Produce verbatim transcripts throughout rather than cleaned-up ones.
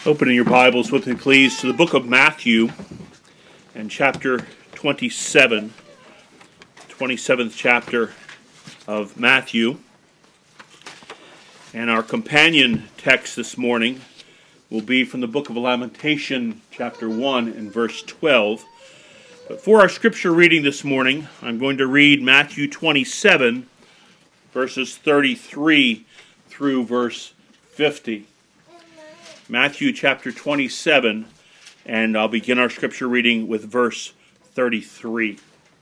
Opening your Bibles with me, please, to the book of Matthew and chapter twenty-seven, twenty-seventh chapter of Matthew. And our companion text this morning will be from the book of Lamentation, chapter one and verse twelve. But for our scripture reading this morning, I'm going to read Matthew twenty-seven, verses thirty-three through verse fifty. Matthew chapter twenty-seven, and I'll begin our scripture reading with verse thirty-three.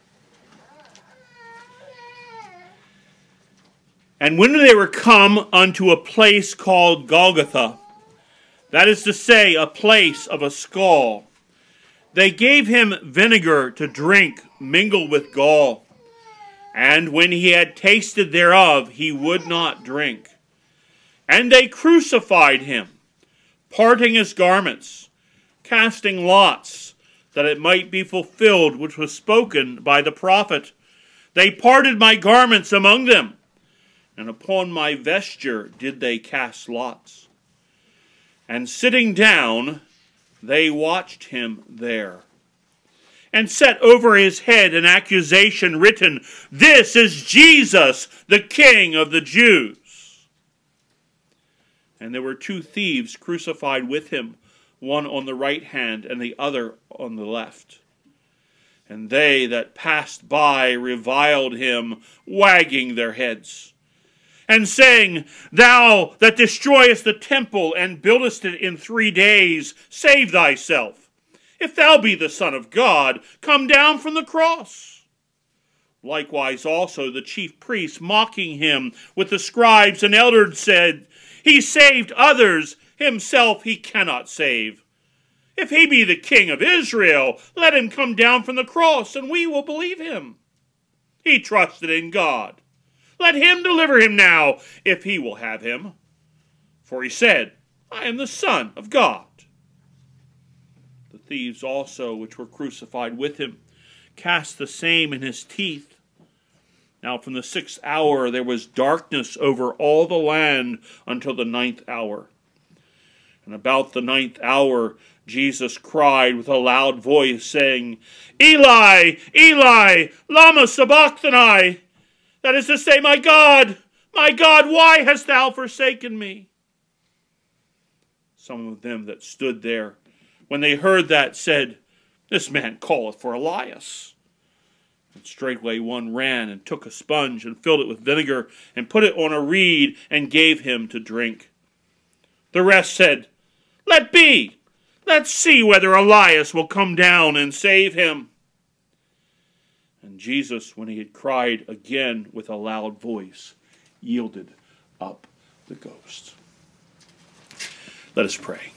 And when they were come unto a place called Golgotha, that is to say, a place of a skull, they gave him vinegar to drink mingled with gall. And when he had tasted thereof, he would not drink. And they crucified him, parting his garments, casting lots, that it might be fulfilled which was spoken by the prophet. They parted my garments among them, and upon my vesture did they cast lots. And sitting down, they watched him there, and set over his head an accusation written, This is Jesus, the King of the Jews. And there were two thieves crucified with him, one on the right hand and the other on the left. And they that passed by reviled him, wagging their heads, and saying, Thou that destroyest the temple and buildest it in three days, save thyself. If thou be the Son of God, come down from the cross. Likewise also the chief priests, mocking him with the scribes and elders, said, He saved others, himself he cannot save. If he be the King of Israel, let him come down from the cross, and we will believe him. He trusted in God. Let him deliver him now, if he will have him. For he said, I am the Son of God. The thieves also, which were crucified with him, cast the same in his teeth. Now from the sixth hour there was darkness over all the land until the ninth hour. And about the ninth hour Jesus cried with a loud voice, saying, Eli, Eli, lama sabachthani? That is to say, My God, my God, why hast thou forsaken me? Some of them that stood there, when they heard that, said, This man calleth for Elias. And straightway one ran and took a sponge and filled it with vinegar and put it on a reed and gave him to drink. The rest said, Let be. Let's see whether Elias will come down and save him. And Jesus, when he had cried again with a loud voice, yielded up the ghost. Let us pray.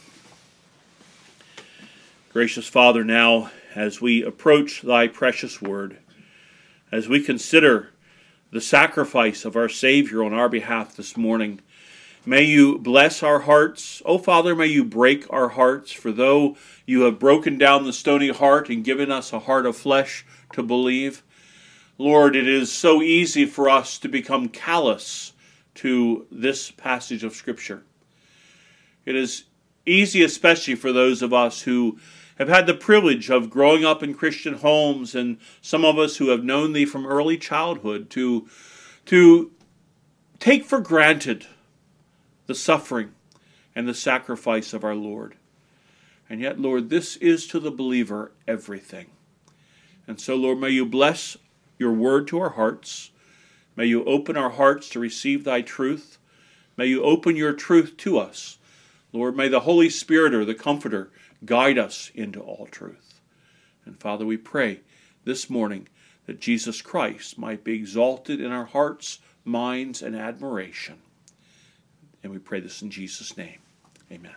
Gracious Father, now as we approach thy precious word, as we consider the sacrifice of our Savior on our behalf this morning, may you bless our hearts. Oh, Father, may you break our hearts, for though you have broken down the stony heart and given us a heart of flesh to believe, Lord, it is so easy for us to become callous to this passage of Scripture. It is easy, especially for those of us who have had the privilege of growing up in Christian homes, and some of us who have known thee from early childhood, to, to take for granted the suffering and the sacrifice of our Lord. And yet, Lord, this is to the believer everything. And so, Lord, may you bless your word to our hearts. May you open our hearts to receive thy truth. May you open your truth to us. Lord, may the Holy Spirit, or the Comforter, guide us into all truth. And Father, we pray this morning that Jesus Christ might be exalted in our hearts, minds, and admiration. And we pray this in Jesus' name. Amen.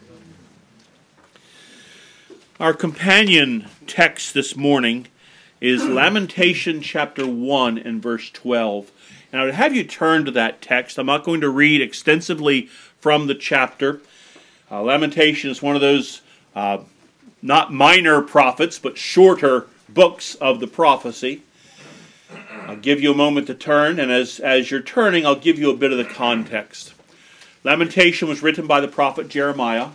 Our companion text this morning is Lamentation chapter one and verse twelve. And I would have you turn to that text. I'm not going to read extensively from the chapter. Uh, Lamentation is one of those uh, not minor prophets, but shorter books of the prophecy. I'll give you a moment to turn, and as, as you're turning, I'll give you a bit of the context. Lamentation was written by the prophet Jeremiah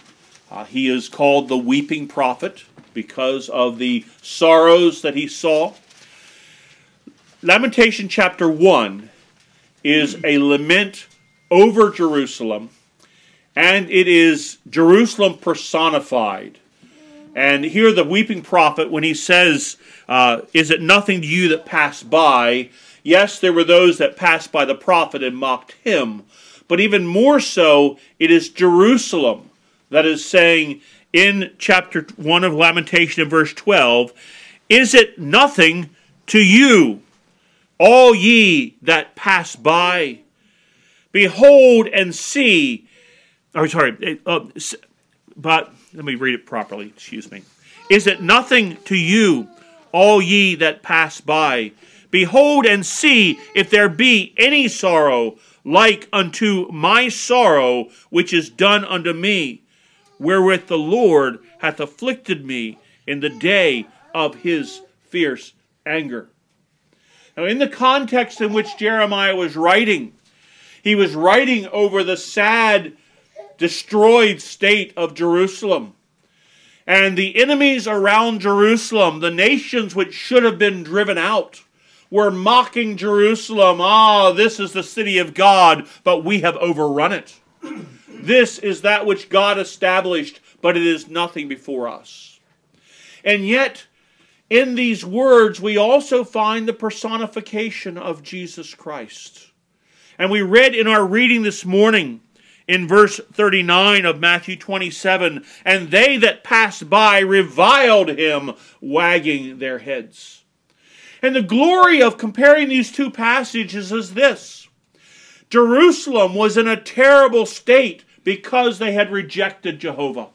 Uh, he is called the weeping prophet because of the sorrows that he saw. Lamentation chapter one is a lament over Jerusalem, and it is Jerusalem personified. And here the weeping prophet, when he says, uh, is it nothing to you that pass by? Yes, there were those that passed by the prophet and mocked him. But even more so, it is Jerusalem that is saying in chapter one of Lamentation in verse twelve, is it nothing to you, all ye that pass by? Behold and see. Oh, sorry. Uh, but let me read it properly. Excuse me. Is it nothing to you, all ye that pass by? Behold and see if there be any sorrow like unto my sorrow which is done unto me, wherewith the Lord hath afflicted me in the day of his fierce anger. Now, in the context in which Jeremiah was writing, he was writing over the sad, destroyed state of Jerusalem. And the enemies around Jerusalem, the nations which should have been driven out, were mocking Jerusalem. Ah, this is the city of God, but we have overrun it. This is that which God established, but it is nothing before us. And yet, in these words, we also find the personification of Jesus Christ. And we read in our reading this morning, in verse thirty-nine of Matthew twenty-seven, and they that passed by reviled him, wagging their heads. And the glory of comparing these two passages is this. Jerusalem was in a terrible state because they had rejected Jehovah.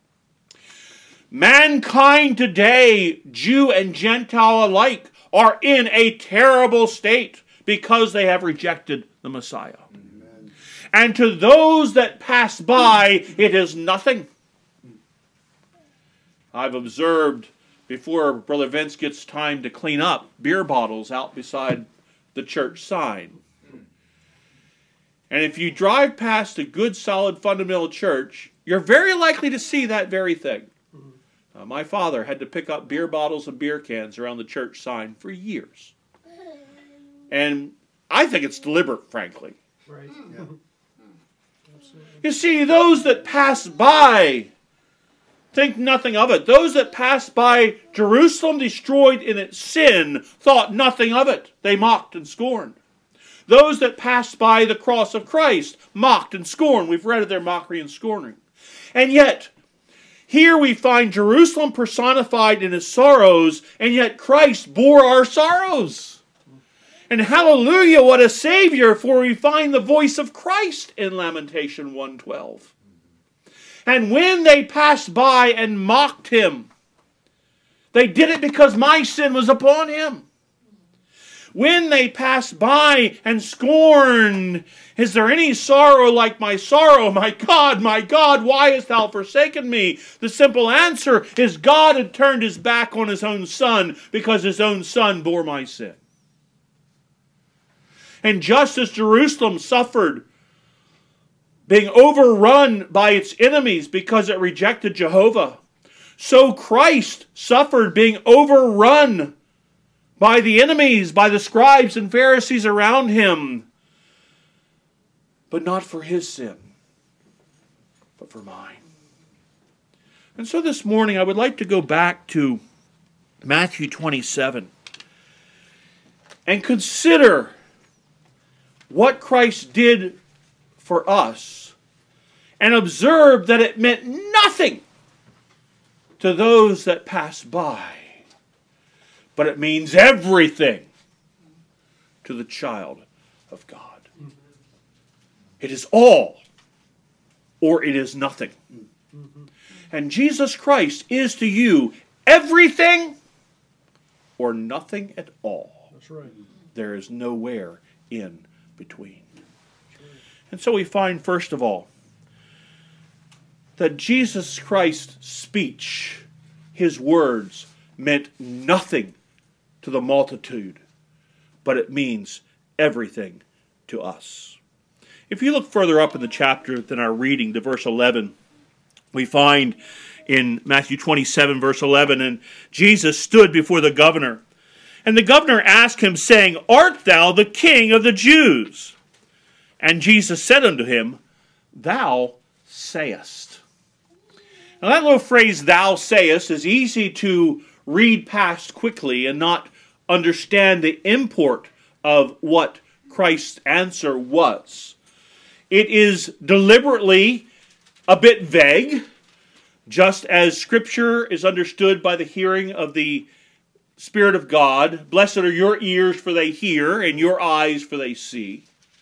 Mankind today, Jew and Gentile alike, are in a terrible state because they have rejected the Messiah. Amen. And to those that pass by, it is nothing. I've observed, before Brother Vince gets time to clean up, beer bottles out beside the church sign. And if you drive past a good, solid, fundamental church, you're very likely to see that very thing. Uh, my father had to pick up beer bottles and beer cans around the church sign for years. And I think it's deliberate, frankly. Right. Yeah. You see, those that pass by think nothing of it. Those that passed by Jerusalem destroyed in its sin thought nothing of it. They mocked and scorned. Those that passed by the cross of Christ mocked and scorned. We've read of their mockery and scorning. And yet, here we find Jerusalem personified in his sorrows, and yet Christ bore our sorrows. And hallelujah, what a Savior, for we find the voice of Christ in Lamentation one twelve. And when they passed by and mocked him, they did it because my sin was upon him. When they passed by and scorned, is there any sorrow like my sorrow? My God, my God, why hast thou forsaken me? The simple answer is God had turned his back on his own son because his own son bore my sin. And just as Jerusalem suffered being overrun by its enemies because it rejected Jehovah, so Christ suffered being overrun by the enemies, by the scribes and Pharisees around him, but not for his sin, but for mine. And so this morning I would like to go back to Matthew twenty-seven and consider what Christ did for us, and observe that it meant nothing to those that pass by, but it means everything to the child of God. It is all, or it is nothing. And Jesus Christ is to you everything or nothing at all. That's right. There is nowhere in between. And so we find, first of all, that Jesus Christ's speech, his words, meant nothing to the multitude, but it means everything to us. If you look further up in the chapter than our reading, to verse eleven, We find in Matthew twenty-seven, verse eleven, and Jesus stood before the governor. And the governor asked him, saying, Art thou the king of the Jews? And Jesus said unto him, Thou sayest. Now that little phrase, thou sayest, is easy to read past quickly and not understand the import of what Christ's answer was. It is deliberately a bit vague, just as Scripture is understood by the hearing of the Spirit of God. Blessed are your ears, for they hear, and your eyes, for they see.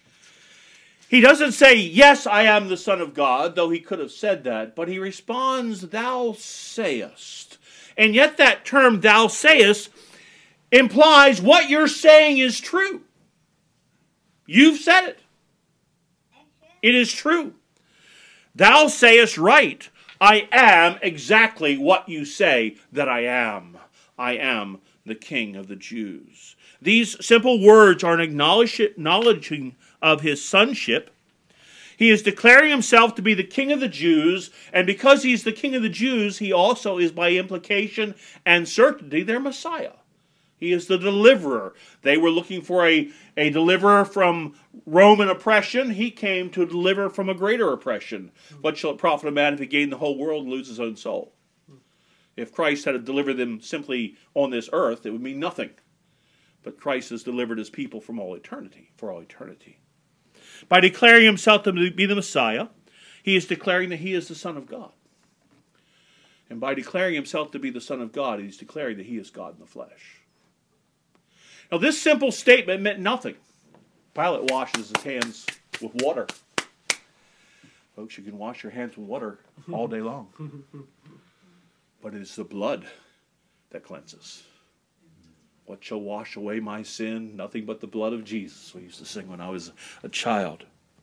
He doesn't say, yes, I am the Son of God, though he could have said that, but he responds, thou sayest. And yet that term, thou sayest, implies what you're saying is true. You've said it. It is true. Thou sayest right. I am exactly what you say that I am. I am the King of the Jews. These simple words are an acknowledging of his sonship. He is declaring himself to be the King of the Jews, and because he's the King of the Jews, he also is by implication and certainty their Messiah. He is the deliverer. They were looking for a, a deliverer from Roman oppression. He came to deliver from a greater oppression. What shall it profit a man if he gain the whole world and lose his own soul? If Christ had to deliver them simply on this earth, it would mean nothing. But Christ has delivered his people from all eternity, for all eternity. By declaring himself to be the Messiah, he is declaring that he is the Son of God. And by declaring himself to be the Son of God, he's declaring that he is God in the flesh. Now, this simple statement meant nothing. Pilate washes his hands with water. Folks, you can wash your hands with water all day long. But it is the blood that cleanses. What shall wash away my sin? Nothing but the blood of Jesus. We used to sing when I was a child.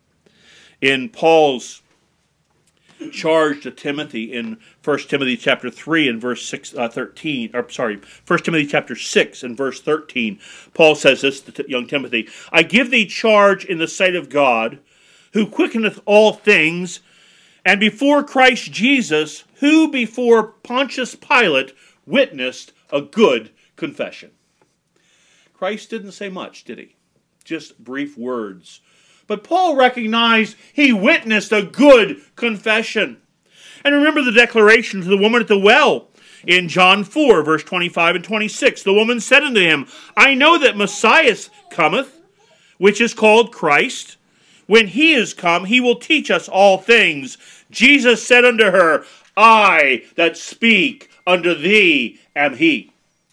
In Paul's charge to Timothy in First Timothy chapter three and verse six, uh, thirteen, or sorry, First Timothy chapter six and verse thirteen, Paul says this to young Timothy, I give thee charge in the sight of God, who quickeneth all things, and before Christ Jesus, who before Pontius Pilate witnessed a good confession. Christ didn't say much, did he? Just brief words. But Paul recognized he witnessed a good confession. And remember the declaration to the woman at the well in John four, verse twenty-five and twenty-six. The woman said unto him, I know that Messiah cometh, which is called Christ. When he is come, he will teach us all things. Jesus said unto her, I that speak unto thee am he.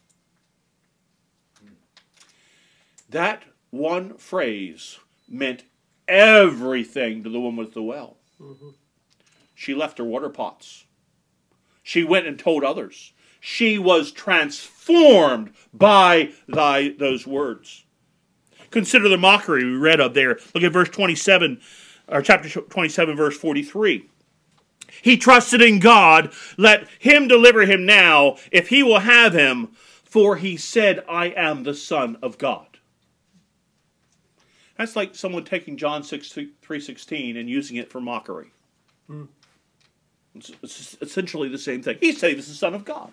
That one phrase meant everything to the woman at the well. Mm-hmm. She left her water pots. She went and told others. She was transformed by thy, those words. Consider the mockery we read of there. Look at verse twenty-seven, or chapter twenty-seven, verse forty-three. He trusted in God. Let him deliver him now, if he will have him. For he said, I am the Son of God. That's like someone taking John three sixteen and using it for mockery. Mm. It's, it's essentially the same thing. He said he was the Son of God.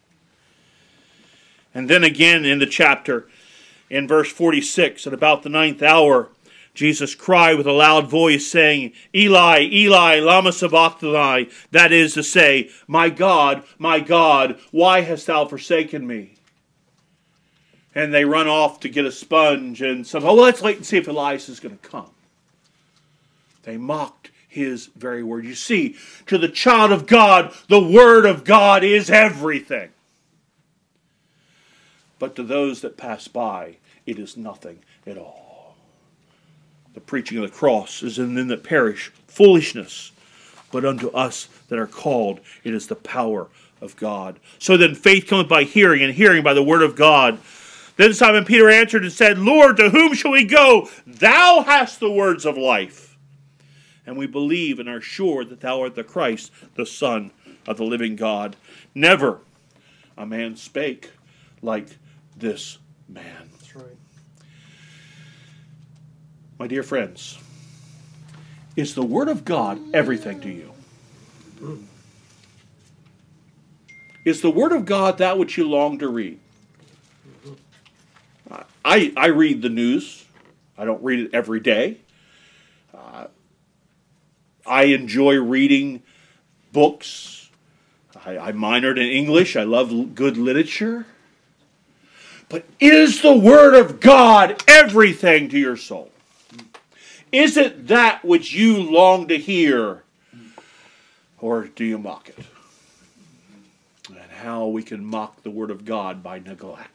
And then again in the chapter, in verse forty-six, at about the ninth hour, Jesus cried with a loud voice, saying, Eli, Eli, lama sabachthani, that is to say, my God, my God, why hast thou forsaken me? And they run off to get a sponge, and some, oh, well, let's wait and see if Elias is going to come. They mocked his very word. You see, to the child of God, the word of God is everything. But to those that pass by, it is nothing at all. The preaching of the cross is in them that perish foolishness, but unto us that are called, it is the power of God. So then faith cometh by hearing, and hearing by the word of God. Then Simon Peter answered and said, Lord, to whom shall we go? Thou hast the words of life. And we believe and are sure that thou art the Christ, the Son of the living God. Never a man spake like this man. That's right. My dear friends, is the word of God everything to you? Mm. Is the Word of God that which you long to read? I, I read the news. I don't read it every day. Uh, I enjoy reading books. I, I minored in English. I love good literature. But is the Word of God everything to your soul? Is it that which you long to hear? Or do you mock it? And how we can mock the Word of God by neglect.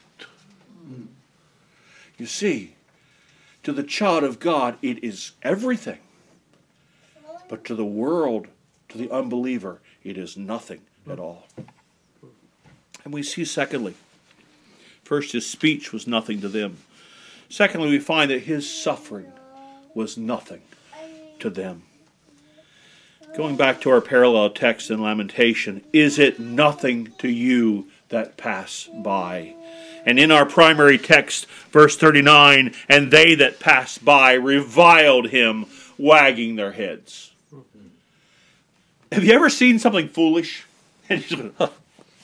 You see, to the child of God, it is everything. But to the world, to the unbeliever, it is nothing at all. And we see, secondly, first, his speech was nothing to them. Secondly, we find that his suffering was nothing to them. Going back to our parallel text in Lamentation, is it nothing to you that pass by? And in our primary text, verse thirty-nine, and they that passed by reviled him, wagging their heads. Have you ever seen something foolish? And you just go,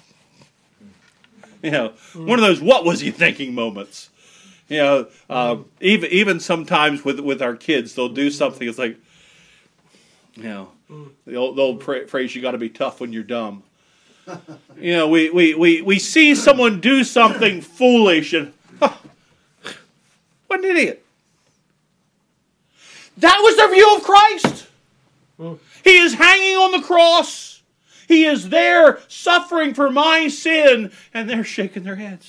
you know, one of those "what was he thinking" moments. You know, uh, even even sometimes with with our kids, they'll do something. It's like, you know, the old, the old phrase, "You got to be tough when you're dumb." You know, we, we, we, we see someone do something foolish and, oh, what an idiot. That was their view of Christ. He is hanging on the cross. He is there suffering for my sin, and they're shaking their heads.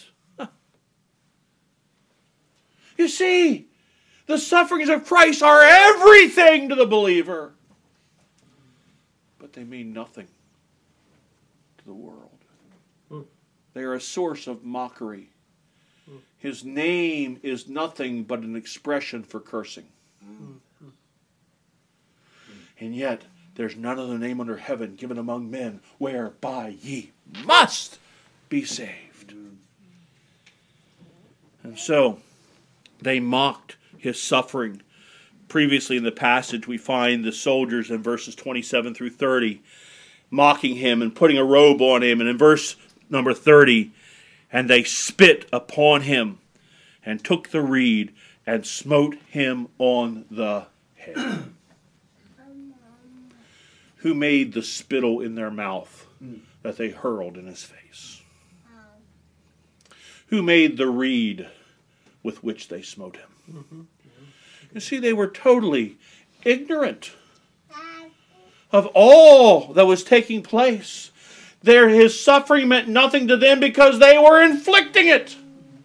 You see, the sufferings of Christ are everything to the believer. But they mean nothing the world. Mm. They are a source of mockery. Mm. His name is nothing but an expression for cursing. Mm. Mm. And yet, there's none other name under heaven given among men whereby ye must be saved. Mm. And so, they mocked his suffering. Previously in the passage, we find the soldiers in verses twenty-seven through thirty mocking him and putting a robe on him. And in verse number thirty, and they spit upon him and took the reed and smote him on the head. Who made the spittle in their mouth that they hurled in his face? Who made the reed with which they smote him? Mm-hmm. You see, they were totally ignorant of all that was taking place. There, his suffering meant nothing to them because they were inflicting it.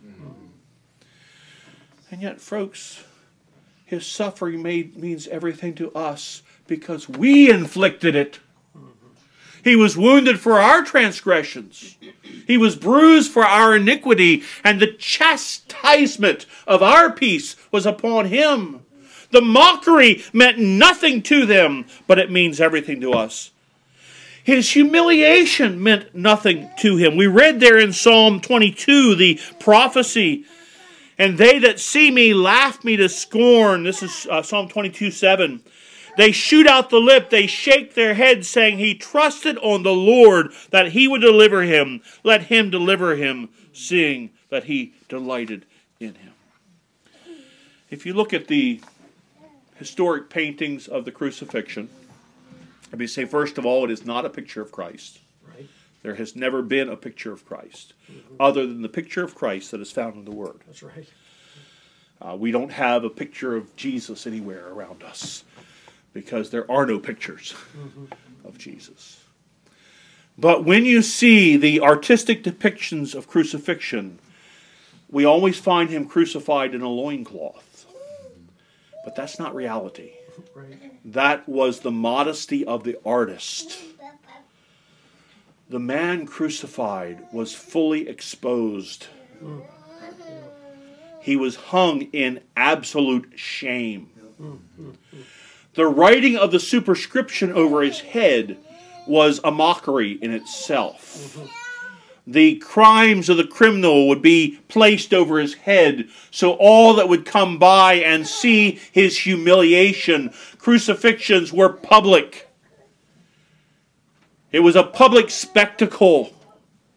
And yet, folks, his suffering made, means everything to us because we inflicted it. He was wounded for our transgressions. He was bruised for our iniquity, and the chastisement of our peace was upon him. The mockery meant nothing to them, but it means everything to us. His humiliation meant nothing to him. We read there in Psalm twenty-two, the prophecy, and they that see me laugh me to scorn. This is uh, Psalm twenty-two, seven. They shoot out the lip, they shake their heads, saying, he trusted on the Lord that he would deliver him. Let him deliver him, seeing that he delighted in him. If you look at the historic paintings of the crucifixion, let me say, first of all, it is not a picture of Christ. Right. There has never been a picture of Christ, mm-hmm. other than the picture of Christ that is found in the Word. That's right. Uh, we don't have a picture of Jesus anywhere around us, because there are no pictures mm-hmm. of Jesus. But when you see the artistic depictions of crucifixion, we always find him crucified in a loincloth. But that's not reality. Right. That was the modesty of the artist. The man crucified was fully exposed. Mm. He was hung in absolute shame. Mm-hmm. The writing of the superscription over his head was a mockery in itself. Mm-hmm. The crimes of the criminal would be placed over his head, so all that would come by and see his humiliation. Crucifixions were public. It was a public spectacle.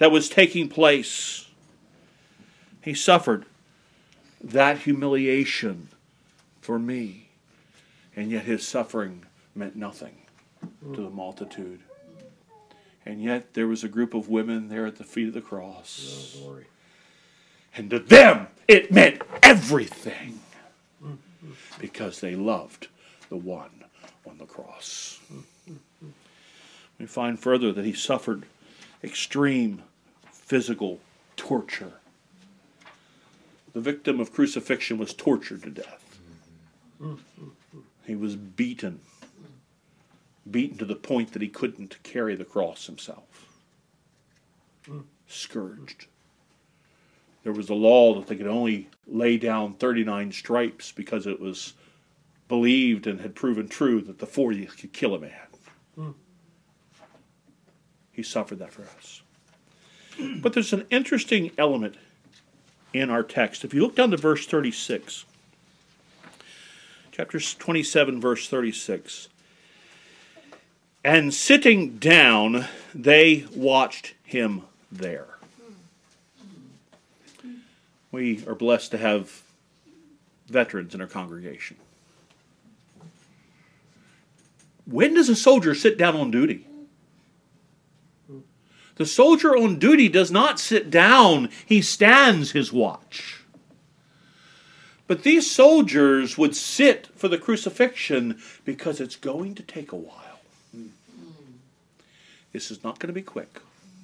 that was taking place. He suffered that humiliation for me. And yet his suffering meant nothing to the multitude. And yet there was a group of women there at the feet of the cross. Oh, glory. And to them it meant everything. Because they loved the one on the cross. We find further that he suffered extreme physical torture. The victim of crucifixion was tortured to death. He was beaten. Beaten to the point that he couldn't carry the cross himself. Scourged. There was a law that they could only lay down thirty-nine stripes because it was believed and had proven true that the fortieth could kill a man. He suffered that for us. But there's an interesting element in our text. If you look down to verse thirty-six, chapter twenty-seven, verse thirty-six. And sitting down, they watched him there. We are blessed to have veterans in our congregation. When does a soldier sit down on duty? The soldier on duty does not sit down, he stands his watch. But these soldiers would sit for the crucifixion because it's going to take a while. This is not going to be quick.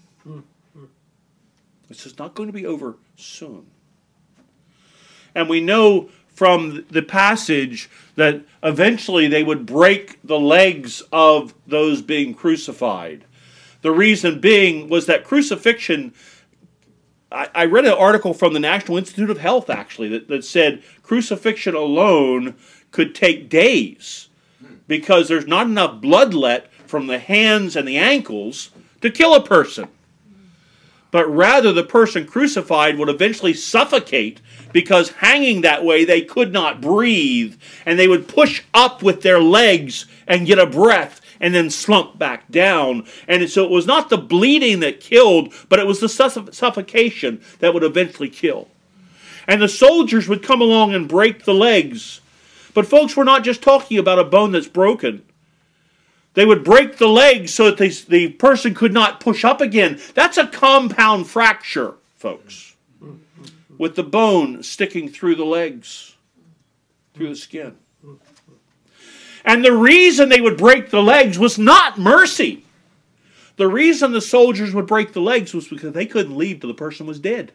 This is not going to be over soon. And we know from the passage that eventually they would break the legs of those being crucified. The reason being was that crucifixion, I, I read an article from the National Institute of Health actually that, that said crucifixion alone could take days because there's not enough blood let from the hands and the ankles to kill a person. But rather the person crucified would eventually suffocate because hanging that way they could not breathe and they would push up with their legs and get a breath and then slump back down. And so it was not the bleeding that killed, but it was the suff- suffocation that would eventually kill. And the soldiers would come along and break the legs. But folks, we're not just talking about a bone that's broken. They would break the legs so that they, the person could not push up again. That's a compound fracture, folks. With the bone sticking through the legs, through the skin. And the reason they would break the legs was not mercy. The reason the soldiers would break the legs was because they couldn't leave till the person was dead.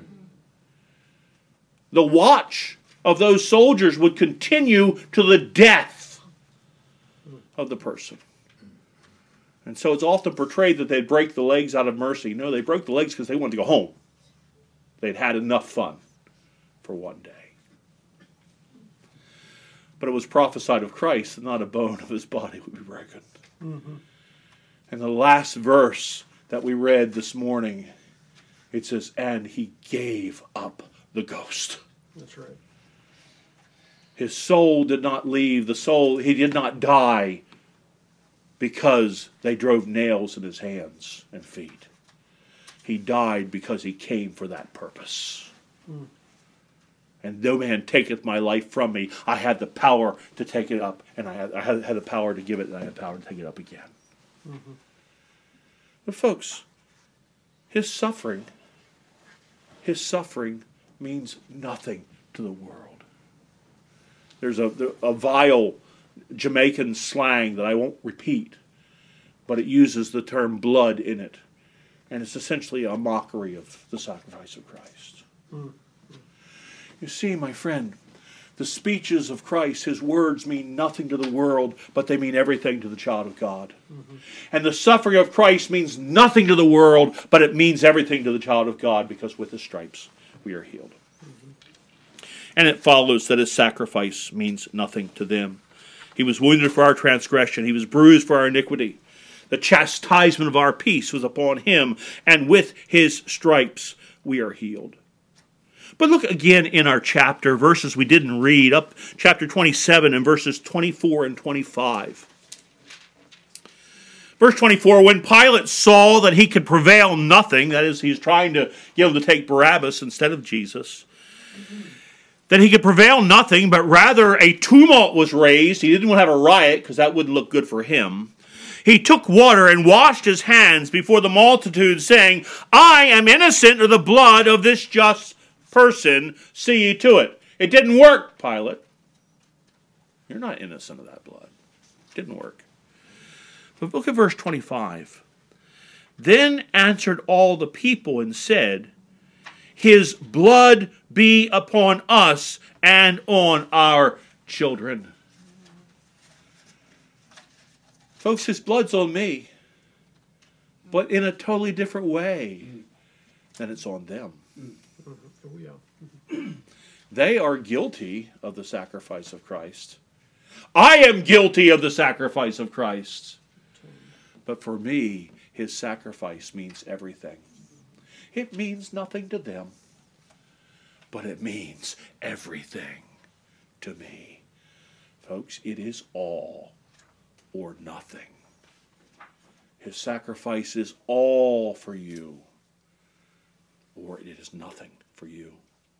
The watch of those soldiers would continue to the death of the person. And so it's often portrayed that they'd break the legs out of mercy. No, they broke the legs because they wanted to go home. They'd had enough fun for one day. But it was prophesied of Christ that not a bone of his body would be broken. Mm-hmm. And the last verse that we read this morning, it says, and he gave up the ghost. That's right. His soul did not leave. The soul, he did not die because they drove nails in his hands and feet. He died because he came for that purpose. Mm. And no man taketh my life from me. I had the power to take it up, and I had, I had, had the power to give it, and I had the power to take it up again. Mm-hmm. But folks, his suffering, his suffering means nothing to the world. There's a, a vile Jamaican slang that I won't repeat, but it uses the term blood in it. And it's essentially a mockery of the sacrifice of Christ. Mm. You see, my friend, the speeches of Christ, his words mean nothing to the world, but they mean everything to the child of God. Mm-hmm. And the suffering of Christ means nothing to the world, but it means everything to the child of God, because with his stripes we are healed. Mm-hmm. And it follows that his sacrifice means nothing to them. He was wounded for our transgression. He was bruised for our iniquity. The chastisement of our peace was upon him, and with his stripes we are healed. But look again in our chapter, verses we didn't read, up chapter twenty-seven and verses twenty-four and twenty-five. Verse twenty-four, when Pilate saw that he could prevail nothing, that is, he's trying to get him to take Barabbas instead of Jesus, that he could prevail nothing, but rather a tumult was raised. He didn't want to have a riot because that wouldn't look good for him. He took water and washed his hands before the multitude, saying, I am innocent of the blood of this just person. See ye to it. It didn't work, Pilate. You're not innocent of that blood. It didn't work. But look at verse twenty-five. Then answered all the people and said, his blood be upon us and on our children. Folks, his blood's on me, but in a totally different way than it's on them. They are guilty of the sacrifice of Christ. I am guilty of the sacrifice of Christ. But for me, his sacrifice means everything. It means nothing to them, but it means everything to me. Folks, it is all or nothing. His sacrifice is all for you, or it is nothing for you.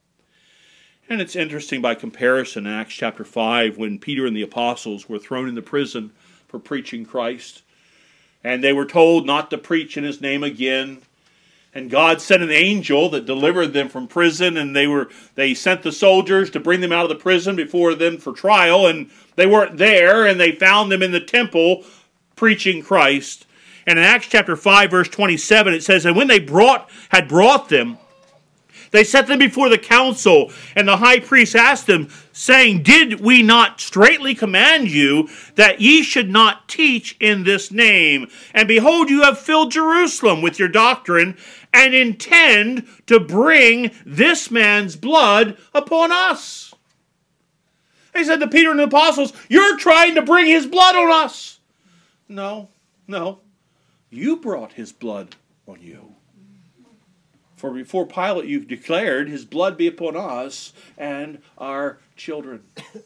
And it's interesting by comparison in Acts chapter five, when Peter and the apostles were thrown into prison for preaching Christ, and they were told not to preach in his name again. And God sent an angel that delivered them from prison, and they were they sent the soldiers to bring them out of the prison before them for trial, and they weren't there, and they found them in the temple preaching Christ. And in Acts chapter five, verse twenty-seven, it says, and when they brought had brought them, they set them before the council, and the high priest asked them, saying, did we not straitly command you that ye should not teach in this name? And behold, you have filled Jerusalem with your doctrine, and intend to bring this man's blood upon us. They said to Peter and the apostles, you're trying to bring his blood on us. No, no. You brought his blood on you. For before Pilate you declared, his blood be upon us and our children.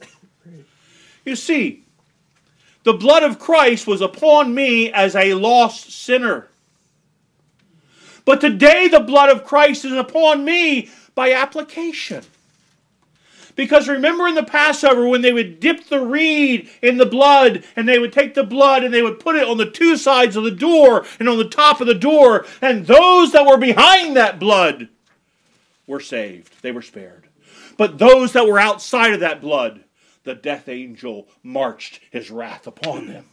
You see, the blood of Christ was upon me as a lost sinner. But today the blood of Christ is upon me by application. Because remember in the Passover when they would dip the reed in the blood, and they would take the blood and they would put it on the two sides of the door and on the top of the door, and those that were behind that blood were saved. They were spared. But those that were outside of that blood, the death angel marched his wrath upon them.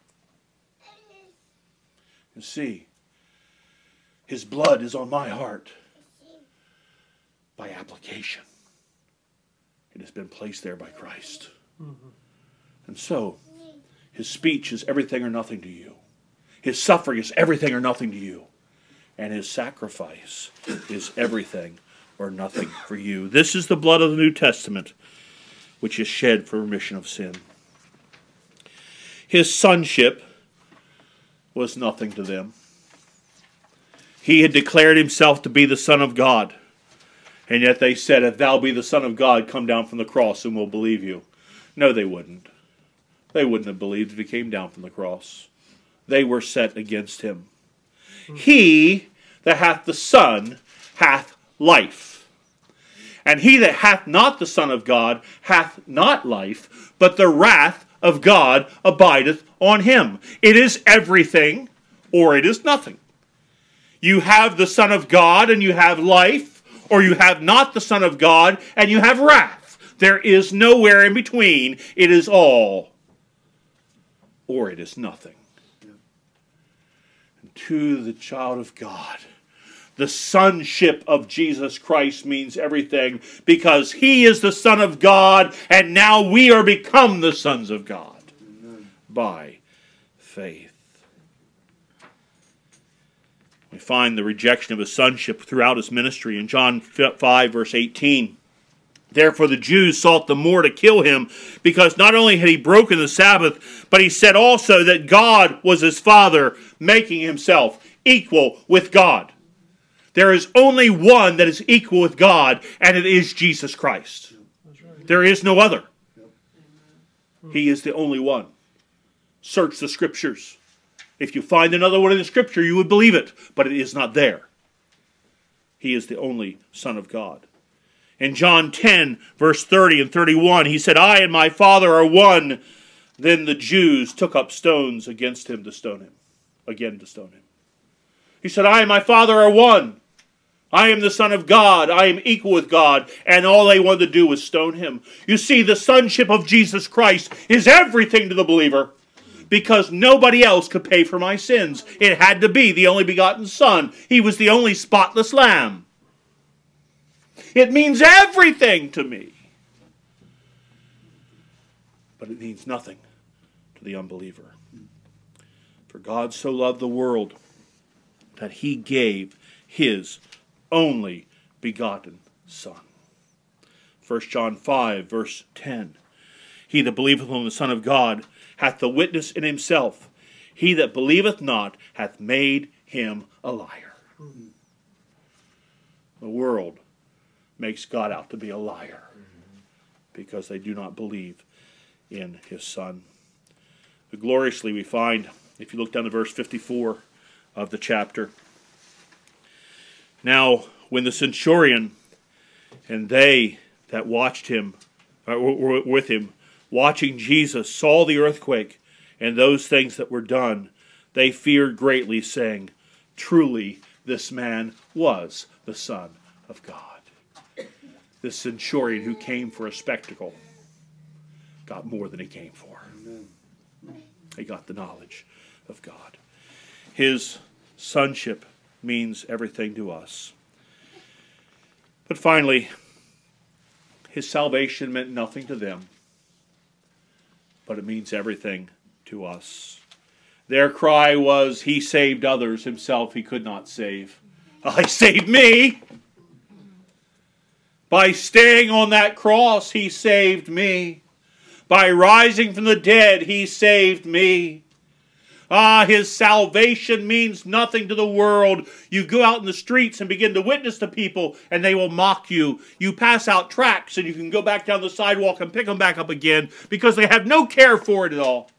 You see, his blood is on my heart by application. It has been placed there by Christ. Mm-hmm. And so, his speech is everything or nothing to you. His suffering is everything or nothing to you. And his sacrifice is everything or nothing for you. This is the blood of the New Testament, which is shed for remission of sin. His sonship was nothing to them. He had declared himself to be the Son of God. And yet they said, if thou be the Son of God, come down from the cross and we'll believe you. No, they wouldn't. They wouldn't have believed if he came down from the cross. They were set against him. Mm-hmm. He that hath the Son hath life. And he that hath not the Son of God hath not life, but the wrath of God abideth on him. It is everything, or it is nothing. You have the Son of God and you have life, or you have not the Son of God, and you have wrath. There is nowhere in between. It is all, or it is nothing. And to the child of God, the sonship of Jesus Christ means everything, because he is the Son of God, and now we are become the sons of God. Amen. By faith. We find the rejection of his sonship throughout his ministry in John five, verse eighteen. Therefore the Jews sought the more to kill him, because not only had he broken the Sabbath, but he said also that God was his Father, making himself equal with God. There is only one that is equal with God, and it is Jesus Christ. Right. There is no other. Yep. He is the only one. Search the Scriptures. If you find another one in the Scripture, you would believe it, but it is not there. He is the only Son of God. In John ten, verse thirty and thirty-one, he said, I and my Father are one. Then the Jews took up stones against him to stone him. Again to stone him. He said, I and my Father are one. I am the Son of God. I am equal with God. And all they wanted to do was stone him. You see, the sonship of Jesus Christ is everything to the believer, because nobody else could pay for my sins. It had to be the only begotten Son. He was the only spotless lamb. It means everything to me. But it means nothing to the unbeliever. For God so loved the world that he gave his only begotten Son. First John five, verse ten. He that believeth on the Son of God hath the witness in himself. He that believeth not hath made him a liar. Mm-hmm. The world makes God out to be a liar, mm-hmm. because they do not believe in his Son. But gloriously we find, if you look down to verse fifty-four of the chapter, now when the centurion and they that watched him, uh, were with him, watching Jesus, saw the earthquake and those things that were done, they feared greatly, saying, truly this man was the Son of God. This centurion who came for a spectacle got more than he came for. Amen. He got the knowledge of God. His sonship means everything to us. But finally, his salvation meant nothing to them, but it means everything to us. Their cry was, he saved others, himself he could not save. I saved me. By staying on that cross, he saved me. By rising from the dead, he saved me. Ah, his salvation means nothing to the world. You go out in the streets and begin to witness to people, and they will mock you. You pass out tracts, and you can go back down the sidewalk and pick them back up again, because they have no care for it at all.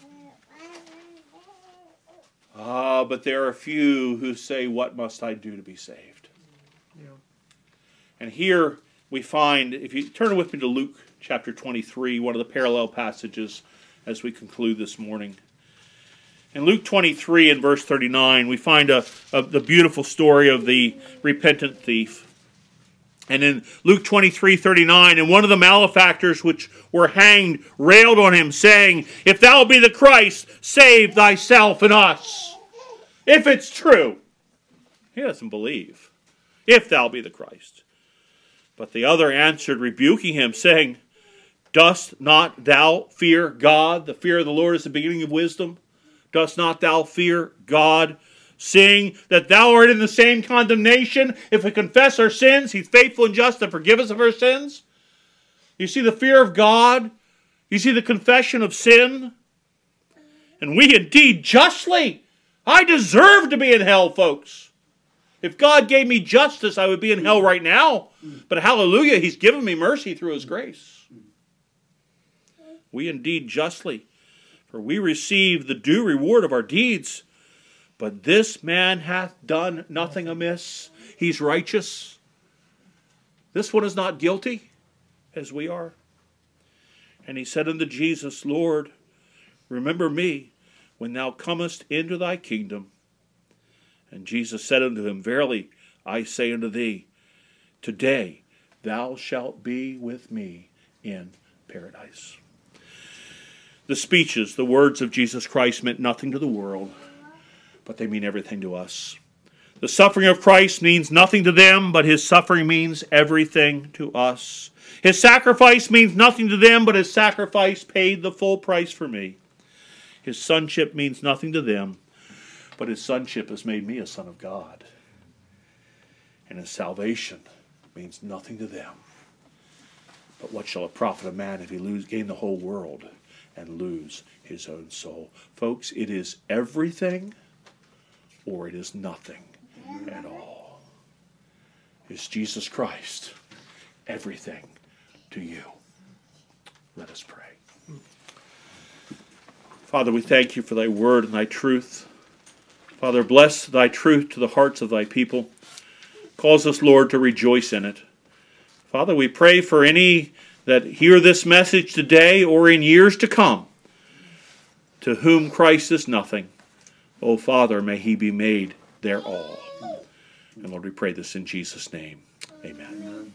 Ah, but there are a few who say, what must I do to be saved? Yeah. And here we find, if you turn with me to Luke chapter twenty-three, one of the parallel passages as we conclude this morning. In Luke twenty-three and verse thirty-nine, we find a, a the beautiful story of the repentant thief. And in Luke twenty-three thirty-nine, and one of the malefactors which were hanged railed on him, saying, if thou be the Christ, save thyself and us. If it's true. He doesn't believe. If thou be the Christ. But the other answered, rebuking him, saying, dost not thou fear God? The fear of the Lord is the beginning of wisdom. Dost not thou fear God, seeing that thou art in the same condemnation? If we confess our sins, he's faithful and just to forgive us of our sins. You see the fear of God? You see the confession of sin? And we indeed justly. I deserve to be in hell, folks. If God gave me justice, I would be in hell right now. But hallelujah, he's given me mercy through his grace. We indeed justly. For we receive the due reward of our deeds. But this man hath done nothing amiss. He's righteous. This one is not guilty, as we are. And he said unto Jesus, Lord, remember me when thou comest into thy kingdom. And Jesus said unto him, verily, I say unto thee, today thou shalt be with me in paradise. The speeches, the words of Jesus Christ meant nothing to the world, but they mean everything to us. The suffering of Christ means nothing to them, but his suffering means everything to us. His sacrifice means nothing to them, but his sacrifice paid the full price for me. His sonship means nothing to them, but his sonship has made me a son of God. And his salvation means nothing to them. But what shall it profit a man if he lose, gain the whole world and lose his own soul? Folks, it is everything or it is nothing at all. Is Jesus Christ everything to you? Let us pray. Father, we thank you for thy word and thy truth. Father, bless thy truth to the hearts of thy people. Cause us, Lord, to rejoice in it. Father, we pray for any that hear this message today or in years to come, to whom Christ is nothing. O Father, may he be made their all. And Lord, we pray this in Jesus' name. Amen.